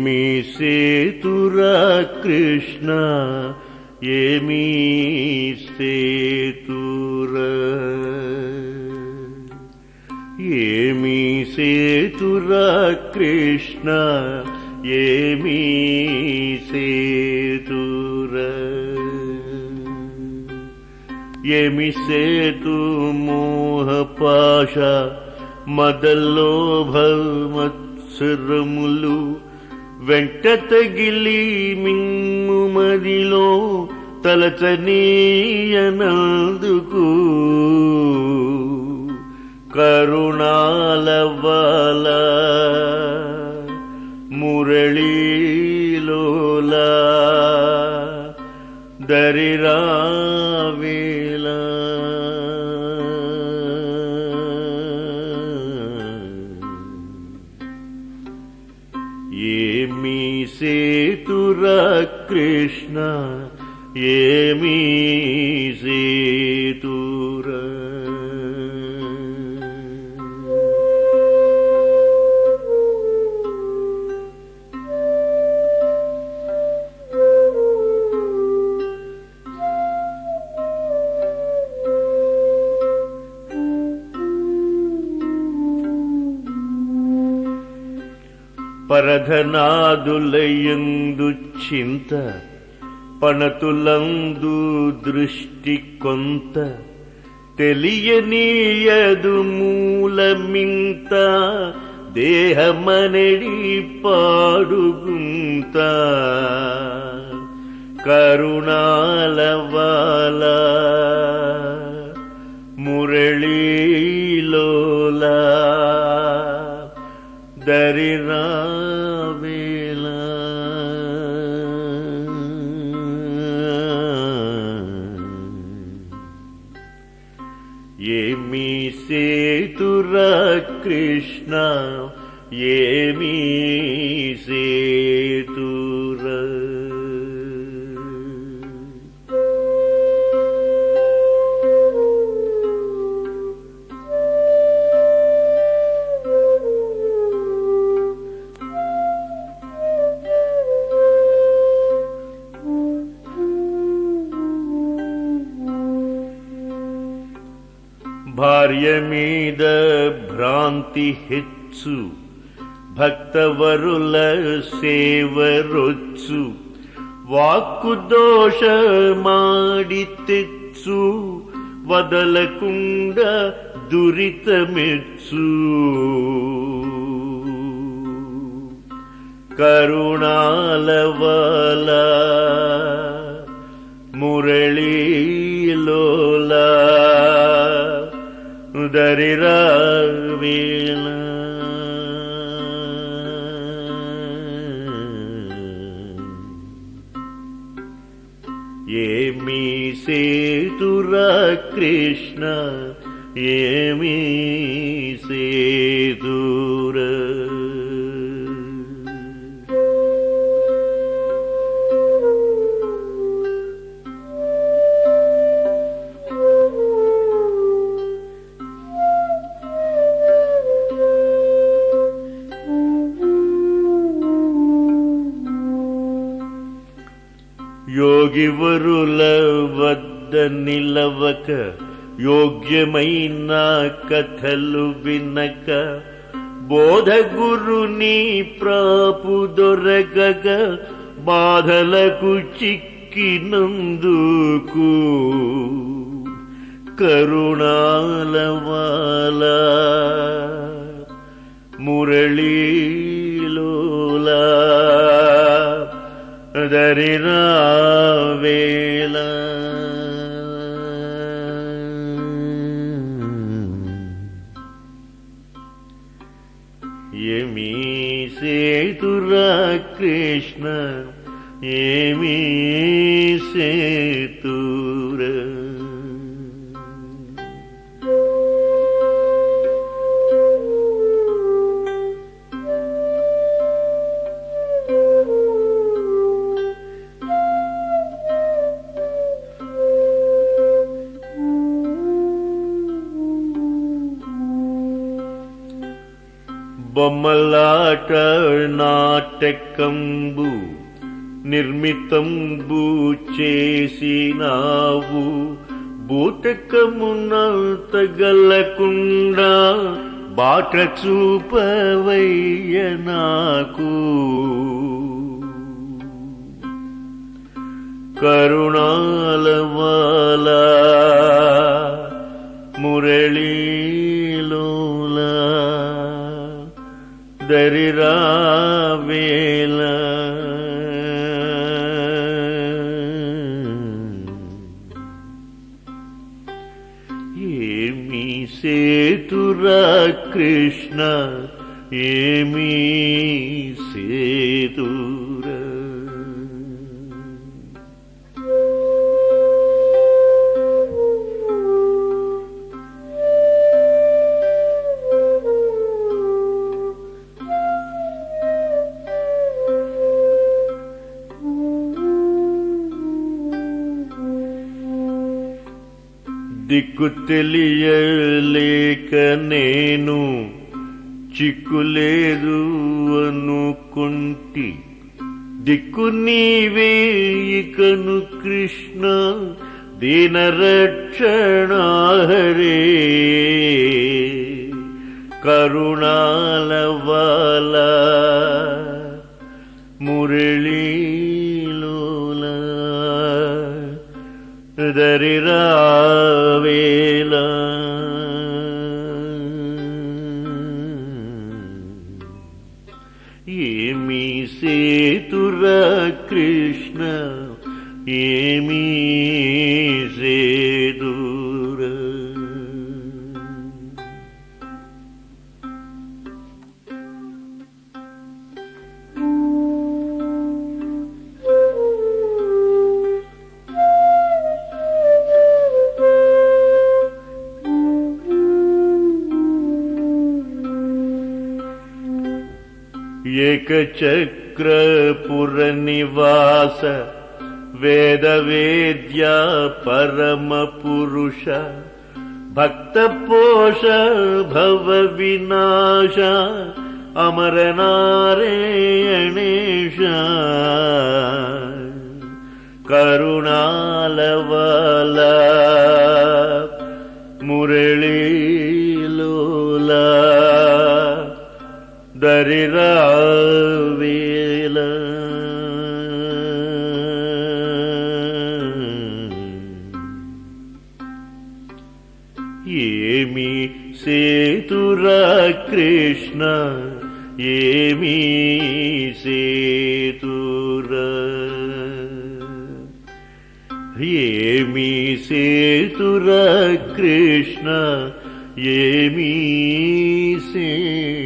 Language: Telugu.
ఏమి సేతురా కృష్ణ ఏమి సేతురా ఏమి సేతురా కృష్ణ ఏమి సేతురా ఏమి సేతు మోహపాశ మదల్లోభమత్సరములు వెంట తగిలి మిమ్ము మదిలో తలచనీయనందుకు కరుణాలవాల మురళీలోలా దరిరావేలా ఏమి సేతురా కృష్ణ ఏమి సేతురా పరధనాదులయందు చింత పణతులందు దృష్టి కొంత తెలియనీయదు మూలమింత దేహమనడి పాడుగుంత కరుణాలవాల మురళీలోలా దరిరావేలా ఏమి సేతురా కృష్ణ ఏమి సేతురా భార్య మీద భ్రాంతి హెచ్చు భక్తవరుల సేవరొచ్చు వాక్కు దోషమాడి తెచ్చు వదలకుండ దురితమెచ్చు కరుణాలవాల మురళీలోలా దరిరావేలా ఏమి సేతురా కృష్ణ ఏమి సేతురా యోగివరుల వద్ద నిలవక యోగ్యమైన కథలు వినక బోధ గురుని ప్రాపు దొరకక బాధలకు చిక్కినందుకు కరుణాలవాల మురళీలోలా దరిరావేలా ఏమి సేతురా కృష్ణ ఏమి సేతురా బొమ్మలాట నాటకంబు నిర్మితంబు చేసినావు, బూటకమునంత గల్లకుండా బాట చూపవయ్య నాకు. కరుణాలవాలా మురళీలోలా దరిరావేళ ఏమి సేతురా కృష్ణ, ఏమి సేతురా. దిక్కు తెలియలేక నేను చిక్కులేదు అనుకుంటి, దిక్కు నీవే ఇకను కృష్ణ దీనరక్షణ హరే. కరుణాలవాలా మురళీలోలా దరిరావేళ ఏమి సేతురా కృష్ణ, ఏమి సేతురా. ఏకచక్రపుర నివాస వేదవేద్య పరమ పురుష, భక్త పోష భవ వినాశ అమర నారాయణేశ. కరుణాలవాలా మురళీలోలా దరిరావేళ ఏమి సేతురా కృష్ణ, ఏమి సేతురా. ఏమి సేతురా కృష్ణ, ఏమి సేతురా.